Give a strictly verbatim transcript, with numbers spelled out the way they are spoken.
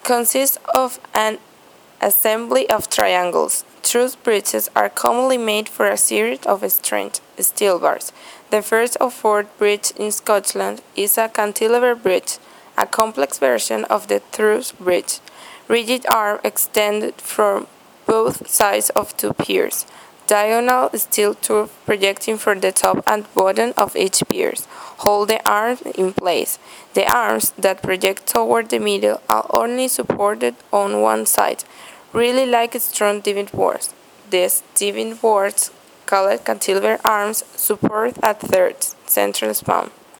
consists of an assembly of triangles. Truss bridges are commonly made for a series of strength steel bars. The first of Ford Bridge in Scotland is a cantilever bridge, a complex version of the truss bridge. Rigid arm extended from both sides of two piers. Diagonal steel tube projecting from the top and bottom of each pier hold the arms in place. The arms that project toward the middle are only supported on one side, really like strong diving boards. These diving boards, called cantilever arms, support a third central span.